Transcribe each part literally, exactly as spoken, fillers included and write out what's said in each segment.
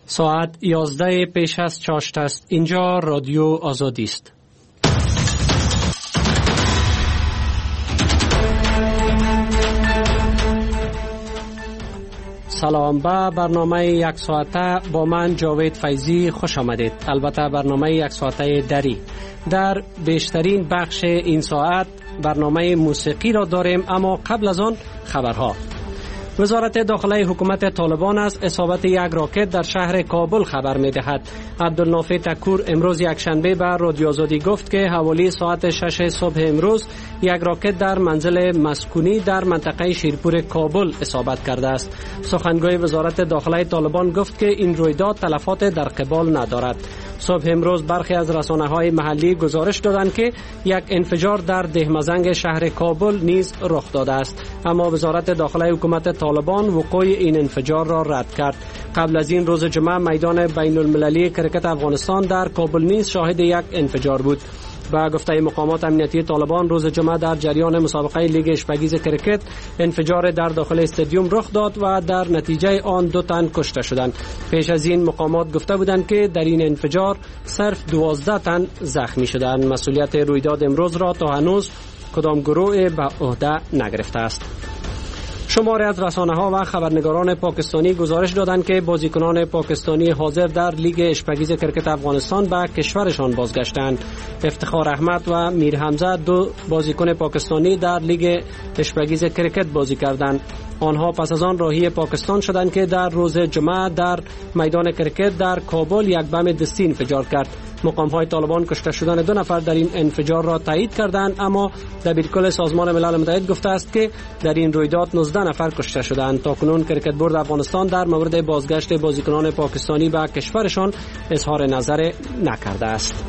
ساعت یازده پیش از چاشت است. اینجا رادیو آزادی است. سلام، به برنامه یک ساعته با من جاوید فیضی خوش آمدید. البته برنامه یک ساعته دری. در بیشترین بخش این ساعت برنامه موسیقی را داریم، اما قبل از آن خبرها. وزارت داخلی حکومت طالبان از اصابت یک راکت در شهر کابل خبر می دهد. عبدالنافع تکور امروز یک شنبه به رادیو آزادی گفت که حوالی ساعت شش صبح امروز یک راکت در منزل مسکونی در منطقه شیرپور کابل اصابت کرده است. سخنگوی وزارت داخلی طالبان گفت که این رویداد تلفات در قبال ندارد. صبح امروز برخی از رسانه‌های محلی گزارش دادند که یک انفجار در دهمزنگ شهر کابل نیز رخ داده است، اما وزارت داخلی حکومت طالبان وقوع این انفجار را رد کرد. قبل از این روز جمعه میدان بین المللی کرکت افغانستان در کابل نیز شاهد یک انفجار بود. با گفته مقامات امنیتی طالبان روز جمعه در جریان مسابقه لیگ اشپگیز کرکت انفجار در داخل استادیوم رخ داد و در نتیجه آن دو تن کشته شدند. پیش از این مقامات گفته بودند که در این انفجار صرف دوازده تن زخمی شدند. مسئولیت رویداد امروز را تا هنوز کدام گروه به عهده نگرفته است. شماری از رسانه‌ها و خبرنگاران پاکستانی گزارش دادند که بازیکنان پاکستانی حاضر در لیگ اشپگیز کرکت افغانستان به کشورشان بازگشتند. افتخار احمد و میر حمزه دو بازیکن پاکستانی در لیگ اشپگیز کرکت بازی کردند. آنها پس از آن راهی پاکستان شدند که در روز جمعه در میدان کرکت در کابل یک بم دستی انفجار کرد. مقام‌های طالبان کشته شدن دو نفر در این انفجار را تایید کردند، اما دبیرکل سازمان ملل متحد گفته است که در این رویداد نوزده نفر کشته شدند. تاکنون کرکت بورد افغانستان در مورد بازگشت بازیکنان پاکستانی به کشورشان اظهار نظر نکرده است.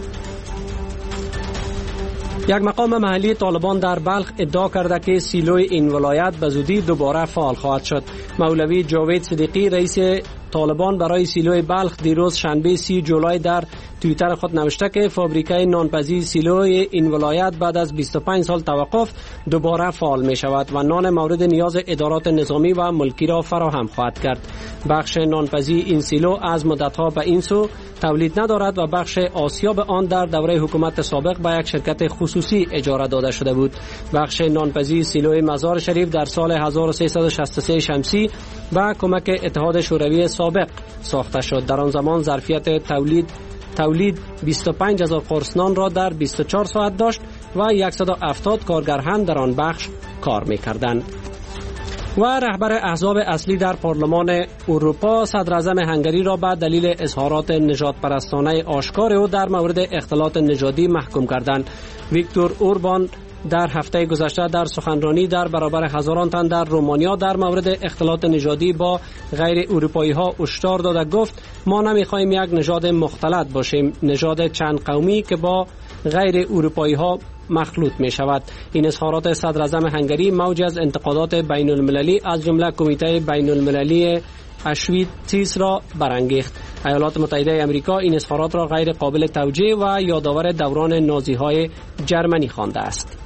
یک مقام محلی طالبان در بلخ ادعا کرده که سیلوی این ولایت به زودی دوباره فعال خواهد شد. مولوی جاوید صدیقی رئیس طالبان برای سیلوی بلخ دیروز شنبه سی جولای در توییتر خود نوشته که فابریکه نانپزی سیلوی این ولایت بعد از بیست و پنج سال توقف دوباره فعال می شود و نان مورد نیاز ادارات نظامی و ملکی را فراهم خواهد کرد. بخش نانپزی این سیلو از مدتها به این سو تولید ندارد و بخش آسیاب آن در دوره حکومت سابق به یک شرکت خصوصی اجاره داده شده بود. بخش نانپزی سیلوی مزار شریف در سال هزار و سیصد و شصت و سه شمسی با کمک اتحاد شوروی سابق ساخته شد. در آن زمان ظرفیت تولید تولید بیست و پنج هزار قرص نان را در بیست و چهار ساعت داشت و صد و هفتاد کارگر هم در آن بخش کار می‌کردند. و رهبر احزاب اصلی در پارلمان اروپا صدر اعظم هنگری را به دلیل اظهارات نژاد پرستانه آشکار او در مورد اختلاط نژادی محکوم کردند. ویکتور اوربان در هفته گذشته در سخنرانی در برابر هزاران تن در رومانیا در مورد اختلاط نژادی با غیر اروپایی ها هشدار داده گفت ما نمیخواهیم یک نژاد مختلط باشیم، نژاد چند قومی که با غیر اروپایی ها مخلوط می شود. این اظهارات صدر اعظم هنگری موج از انتقادات بین المللی از جمله کمیته بین المللی اشویتیس را برانگیخت. ایالات متحده آمریکا این اظهارات را غیر قابل توجیه و یادآور دوران نازی های جرمنی خوانده است.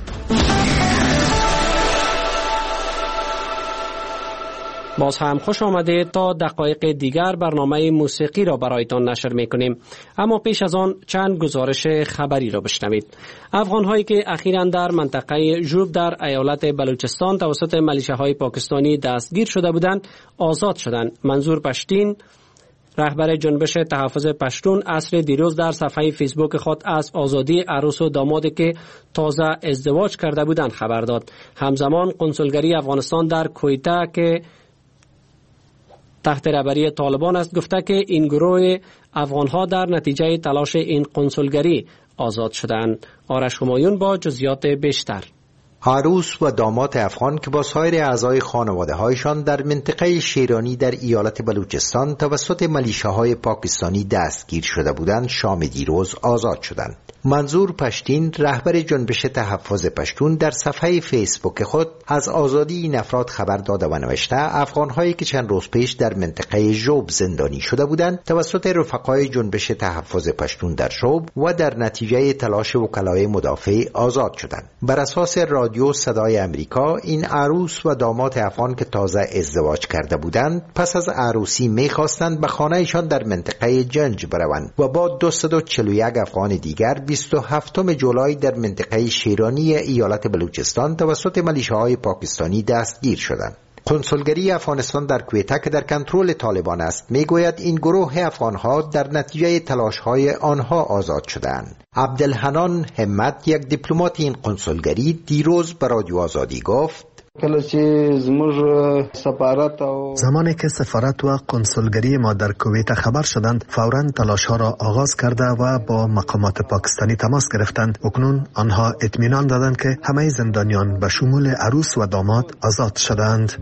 باز هم خوش آمده. تا دقایق دیگر برنامه موسیقی را برایتان نشر میکنیم، اما پیش از آن چند گزارش خبری را بشنوید. افغان‌هایی که اخیراً در منطقه ژوب در ایالت بلوچستان توسط ملیشه‌های پاکستانی دستگیر شده بودند آزاد شدند. منظور پشتین رهبر جنبش تحفظ پشتون عصر دیروز در صفحه فیسبوک خود از آزادی عروس و دامادی که تازه ازدواج کرده بودند خبر داد. همزمان کنسولگری افغانستان در کویتا که تحت رهبری طالبان است گفته که این گروه افغان‌ها در نتیجه تلاش این کنسولگری آزاد شدند. آرش همایون با جزئیات بیشتر. عروس و داماد افغان که با سایر اعضای خانواده هایشان در منطقه شیرانی در ایالت بلوچستان توسط ملیشه‌های پاکستانی دستگیر شده بودند شام دیروز آزاد شدند. منظور پشتین رهبر جنبش تحفظ پشتون در صفحه فیسبوک خود از آزادی این افراد خبر داده و نوشته افغان‌هایی که چند روز پیش در منطقه ژوب زندانی شده بودند توسط رفقای جنبش تحفظ پشتون در ژوب و در نتیجه تلاش وکلای مدافع آزاد شدند. بر اساس رادیو رادیو صدای امریکا این عروس و داماد افغان که تازه ازدواج کرده بودند پس از عروسی می‌خواستند به خانه‌شان در منطقه جنج بروند و با دویست و چهل و یک افغان دیگر بیست و هفتم جولای در منطقه شیرانی ایالت بلوچستان توسط ملیشه‌های پاکستانی دستگیر شدند. کنسولگری افغانستان در کویته که در کنترل طالبان است میگوید این گروه افغانها در نتیجه تلاش‌های آنها آزاد شدند. عبدالحنان همت یک دیپلمات این کنسولگری دیروز به رادیو آزادی گفت زمانی که سفارت و کنسولگری ما در کویت خبر شدند فوراً تلاش ها را آغاز کرده و با مقامات پاکستانی تماس گرفتند. اکنون آنها اطمینان دادند که همه زندانیان به شمول عروس و داماد آزاد شدند.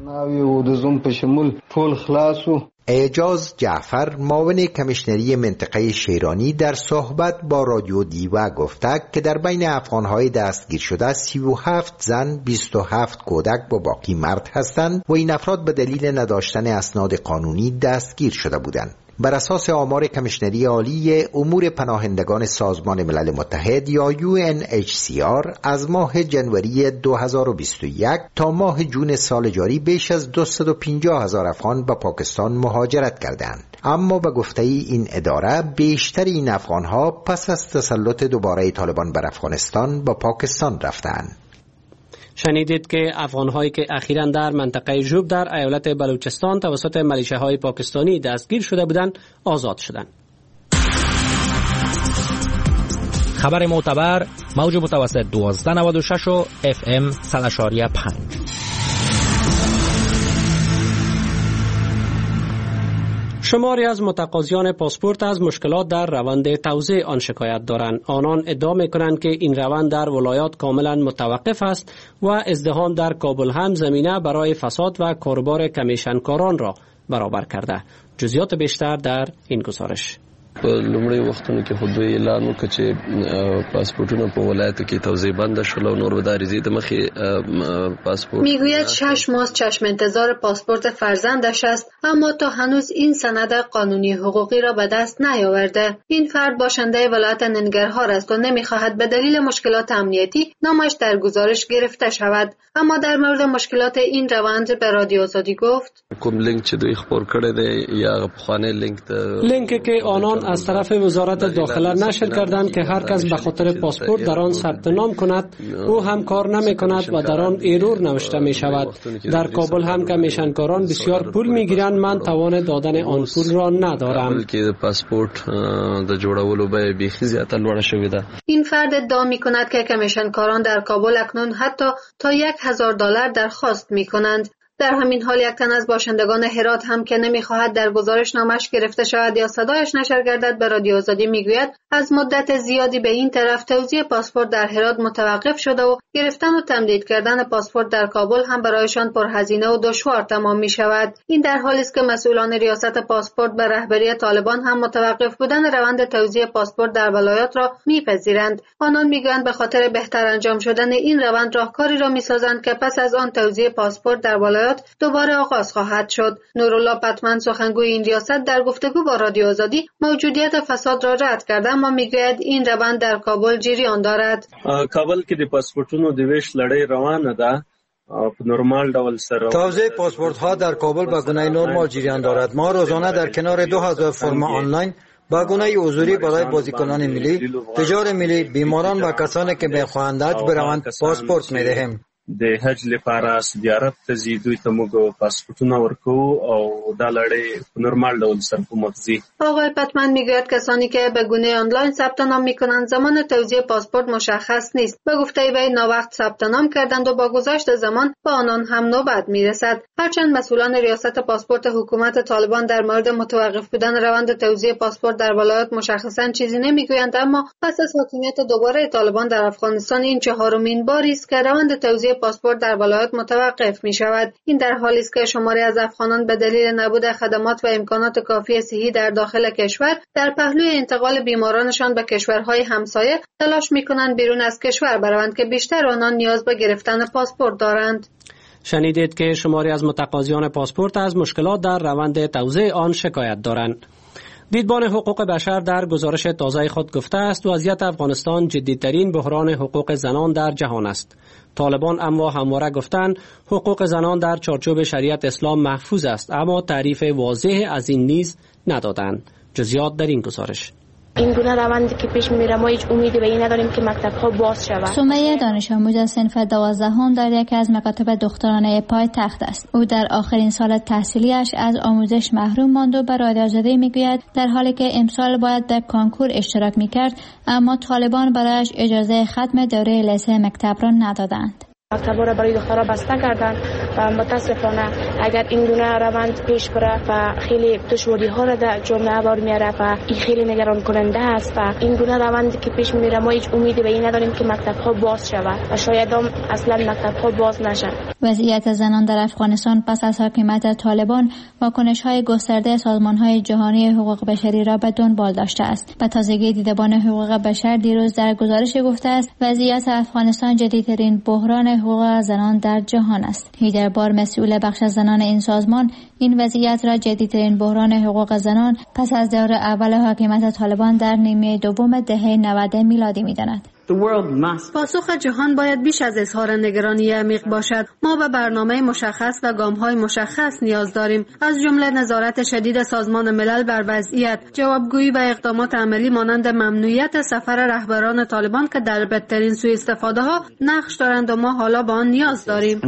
اعجاز جعفر معاون کمیشنری منطقه شیرانی در صحبت با رادیو دیوه گفته که در بین افغانهای دستگیر شده سی و هفت زن، بیست و هفت کودک و باقی مرد هستند و این افراد به دلیل نداشتن اسناد قانونی دستگیر شده بودند. بر اساس آمار کمیشنری عالی امور پناهندگان سازمان ملل متحد یا یو ان اچ سی آر از ماه جنوری دو هزار و بیست و یک تا ماه جون سال جاری بیش از دویست و پنجاه هزار افغان به پاکستان مهاجرت کردند. اما به گفته این اداره بیشتر این افغانها پس از تسلط دوباره طالبان بر افغانستان به پاکستان رفتند. شنیدید که افغان‌هایی که اخیراً در منطقه ژوب در ایالت بلوچستان توسط ملیشه‌های پاکستانی دستگیر شده بودند آزاد شدند. خبر معتبر موج متوسط دوازده نود و شش و اف ام صد و پنج. شماری از متقاضیان پاسپورت از مشکلات در روند توزیع آن شکایت دارند. آنان ادعا می‌کنند که این روند در ولایات کاملا متوقف است و ازدحام در کابل هم زمینه برای فساد و کاروبار کمیشنکاران را برابر کرده. جزئیات بیشتر در این گزارش. په لومړی وختونو کې خو دوی اعلان وکړ چې پاسپورتونه په ولایتو کې توزیع بند شول او نور به د عریضې د مخې پاسپورت میگوید شش ماه چشم انتظار پاسپورت فرزندش است اما تا هنوز این سند قانونی حقوقی را به دست نیاورده. این فرد باشنده ولایت ننگرهار است و نمیخواهد به دلیل مشکلات امنیتی نامش در گزارش گرفته شود. اما در مورد مشکلات این روند به رادیو آزادی گفت کوم لینک چې دوی خبر کړی دی یا پخوانی لینک لینک که آنان از طرف وزارت داخله نشر کردند که هر کس به خاطر پاسپورت در آن ثبت نام کند او هم کار نمی کند و در آن ایرور نوشته می شود. در کابل هم کمیشنکاران بسیار پول می گیرند. من توان دادن آن پول را ندارم. پاسپورت د جوړولو به بیخي زیاته لوړه شوې ده. این فرد ادعا می کند که کمیشنکاران در کابل اکنون حتی تا یک هزار دلار درخواست می کنند. در همین حال یک تن از باشندگان هرات هم که نمیخواهد در گزارش نامش گرفته شود یا صدایش نشر گردد به رادیو آزادی میگوید از مدت زیادی به این طرف توزیع پاسپورت در هرات متوقف شده و گرفتن و تمدید کردن پاسپورت در کابل هم برایشان پرهزینه و دشوار تمام می شود. این در حالی است که مسئولان ریاست پاسپورت به رهبری طالبان هم متوقف بودن روند توزیع پاسپورت در ولایات را میپذیرند. آنان میگویند به خاطر بهتر انجام شدن این روند راهکاری را میسازند که پس از آن توزیع پاسپورت در ولایات دوباره آغاز خواهد شد. نورالله پتمن سخنگوی این ریاست در گفتگو با رادیو آزادی موجودیت فساد را رد کرده اما میگوید این روند در کابل جریان دارد. کابل کې د پاسپورتونو د ویش لړۍ روانه ده. نورمال ډول سره توزیع پاسپورت ها در کابل به گونه نرمال جریان دارد. ما روزانه در کنار دو هزار فرم آنلاین با گونه حضوری برای بازیکنان ملی، تجار ملی، بیماران و کسانی که می‌خواهند حج بروند پاسپورت می‌دهیم. د حج لپاره زیارت ته ځي دوی ته موږ پاسپورتونه ورکوو او دا لړۍ په نورمال ډول سره په مخ ځي. آقای پتمن میگوید کسانی که به گونه آنلاین ثبت نام میکنند زمان توزیع پاسپورت مشخص نیست. به گفته وی ناوقت ثبت نام کردند و با گذشت زمان با آنان هم نوبت میرسد. هرچند مسئولان ریاست پاسپورت حکومت طالبان در مورد متوقف بودن روند توزیع پاسپورت در ولایات مشخصا چیزی نمیگویند اما پس از حاکمیت دوباره طالبان در افغانستان این چهارمین باری است که روند توزیع پاسپورت در ولایات متوقف می شود. این در حالی است که شماری از افغانان به دلیل نبود خدمات و امکانات کافی صحی در داخل کشور در پهلوی انتقال بیمارانشان به کشورهای همسایه تلاش می کنند بیرون از کشور بروند که بیشتر آنان نیاز به گرفتن پاسپورت دارند. شنیدید که شماری از متقاضیان پاسپورت از مشکلات در روند توزیع آن شکایت دارند. دیدبان حقوق بشر در گزارش تازه خود گفته است وضعیت افغانستان جدی‌ترین بحران حقوق زنان در جهان است. طالبان اما همواره گفتند حقوق زنان در چارچوب شریعت اسلام محفوظ است، اما تعریف واضح از این نیز ندادند. جزئیات در این گزارش. این گونه روندی که پیش میره ما هیچ امیدی به این نداریم که مکتب‌ها باز شود. سمیه دانش آموز صنف دوازدهم در یکی از مکاتب دخترانه پایتخت است. او در آخرین سال تحصیلیش از آموزش محروم ماند و به رادیو آزادی میگوید در حالی که امسال باید در کانکور اشتراک میکرد، اما طالبان برایش اجازه ختم دوره لیسه مکتب را ندادند. مکتب‌ها را برای دخترها بسته کردند و متاسفانه اگر این گونه روند پیش بره و خیلی دشواری‌ها را در جامعه بار میاره و این خیلی نگران کننده است و این گونه روندی که پیش میره ما هیچ امیدی به این نداریم که مکتب‌ها باز شود و شاید هم اصلا مکتب‌ها باز نشن. وضعیت زنان در افغانستان پس از حاکمیت طالبان واکنش‌های گسترده سازمان‌های جهانی حقوق بشری را به دنبال داشته است. به تازگی دیدبان حقوق بشر دیروز در گزارش گفته است وضعیت افغانستان جدیدترین بحران حقوق زنان در جهان است. هیدر بار مسئول بخش زنان این سازمان این وضعیت را جدیدترین بحران حقوق زنان پس از دور اول حاکمیت طالبان در نیمه دوم دهه نود میلادی می‌داند. پاسخ جهان باید بیش از اظهار نگرانی عمیق باشد. ما به برنامه مشخص و گام‌های مشخص نیاز داریم، از جمله نظارت شدید سازمان ملل بر وضعیت، جوابگویی و اقدامات عملی مانند ممنوعیت سفر رهبران طالبان که در بدترین سوء استفاده ها نقش دارند و ما حالا به آن نیاز داریم.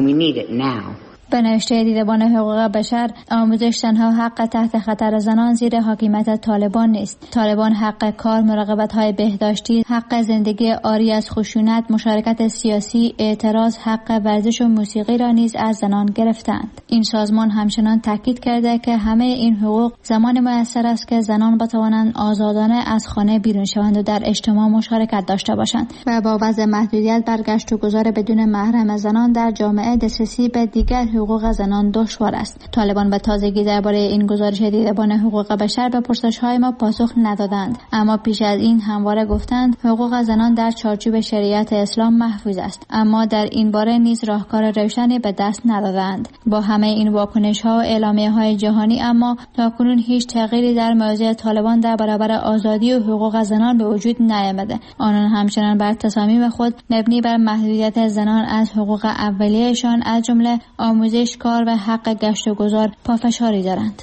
به نوشته دیدبان حقوق بشر، آموزش تنها حق تحت خطر زنان زیر حاکمیت طالبان نیست. طالبان حق کار، مراقبت‌های بهداشتی، حق زندگی عاری از خشونت، مشارکت سیاسی، اعتراض، حق ورزش و موسیقی را نیز از زنان گرفتند. این سازمان همچنان تاکید کرده که همه این حقوق زمان میسر است که زنان بتوانند آزادانه از خانه بیرون شوند و در اجتماع مشارکت داشته باشند و با وضع محدودیت برگشت و گذار بدون محرم زنان در جامعه دسترسی به دیگر حقوق زنان دشوار است. طالبان به تازگی درباره این گزارش دیدبان حقوق بشر به پرسش‌های ما پاسخ ندادند، اما پیش از این همواره گفتند حقوق زنان در چارچوب شریعت اسلام محفوظ است، اما در این باره نیز راهکار روشنی به دست ندادند. با همه این واکنش‌ها و اعلامیه‌های جهانی، اما تاکنون هیچ تغییری در موضع طالبان در برابر آزادی و حقوق زنان به وجود نیامده. آنان همچنان بر تصامیم خود مبنی بر محدودیت زنان از حقوق اولیه‌شان از جمله آموزش، کار و حق گشت و گذار پافشاری دارند.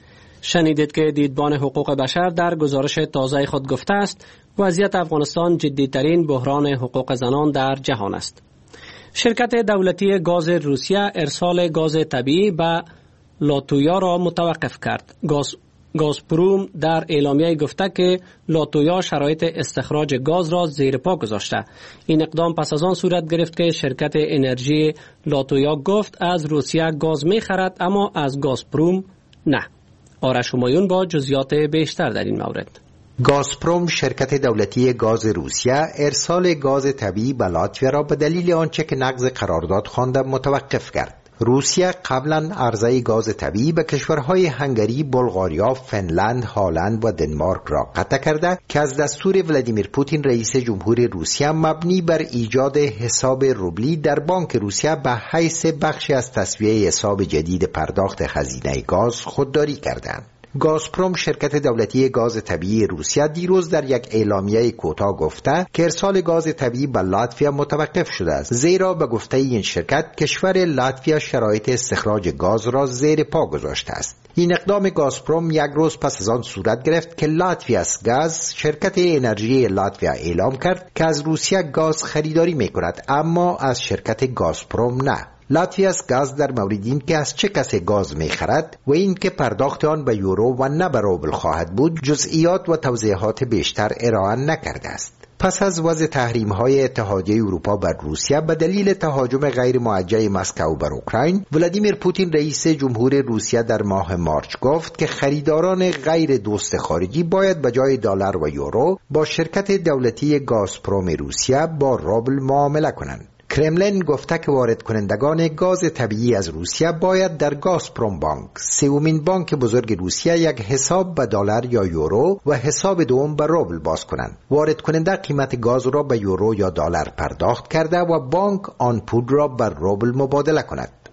شنیدید که دیدبان حقوق بشر در گزارش تازه خود گفته است وضعیت افغانستان جدی‌ترین بحران حقوق زنان در جهان است. شرکت دولتی گاز روسیه ارسال گاز طبیعی به لاتویا را متوقف کرد. گاز گازپروم در اعلامیه گفته که لاتویا شرایط استخراج گاز را زیر پا گذاشته. این اقدام پس از آن صورت گرفت که شرکت انرژی لاتویا گفت از روسیه گاز می خرد، اما از گازپروم نه. آرش همایون با جزئیات بیشتر در این مورد. گازپروم شرکت دولتی گاز روسیه ارسال گاز طبیعی به لاتویا را به دلیل آنچه که نقض قرارداد خوانده متوقف کرد. روسیه قبلا عرضه گاز طبیعی به کشورهای هنگری، بلغاریا، فنلند، هالند و دنمارک را قطع کرده که از دستور ولادیمیر پوتین رئیس جمهور روسیه مبنی بر ایجاد حساب روبلی در بانک روسیه به حیث بخشی از تسویه حساب جدید پرداخت خزینه گاز خودداری کردند. گازپروم شرکت دولتی گاز طبیعی روسیه دیروز در یک اعلامیه کوتاه گفته که ارسال گاز طبیعی به لاتویا متوقف شده است، زیرا به گفته این شرکت کشور لاتویا شرایط استخراج گاز را زیر پا گذاشته است. این اقدام گازپروم یک روز پس از آن صورت گرفت که لاتویاس گاز شرکت انرژی لاتویا اعلام کرد که از روسیه گاز خریداری می‌کند، اما از شرکت گازپروم نه. لاتویاس گاز در مورد این که از چه کسی گاز می‌خرد و این که پرداخت آن به یورو و نه به روبل خواهد بود جزئیات و توضیحات بیشتر ارائه نکرده است. پس از وضع تحریم‌های اتحادیه اروپا بر روسیه به دلیل تهاجم غیر موجه مسکو بر اوکراین، ولادیمیر پوتین رئیس جمهور روسیه در ماه مارچ گفت که خریداران غیر دوست خارجی باید به جای دلار و یورو با شرکت دولتی گازپروم روسیه با روبل معامله کنند. کرملین گفته که وارد کنندگان گاز طبیعی از روسیه باید در گازپروم بانک، سومین بانک بزرگ روسیه، یک حساب به دلار یا یورو و حساب دوم به روبل باز کنند. وارد کننده قیمت گاز را به یورو یا دلار پرداخت کرده و بانک آن پول را به روبل مبادله کند.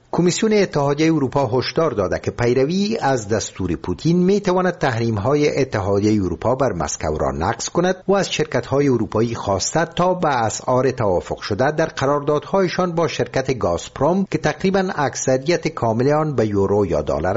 کمیسیون اتحادیه اروپا هشدار داده که پیروی از دستور پوتین میتواند تحریم‌های اتحادیه اروپا بر مسکو را نقض کند و از شرکت‌های اروپایی خواسته تا به اسعار توافق شده در قراردادهایشان با شرکت گازپروم که تقریباً اکثریت کامل آن به یورو یا دلار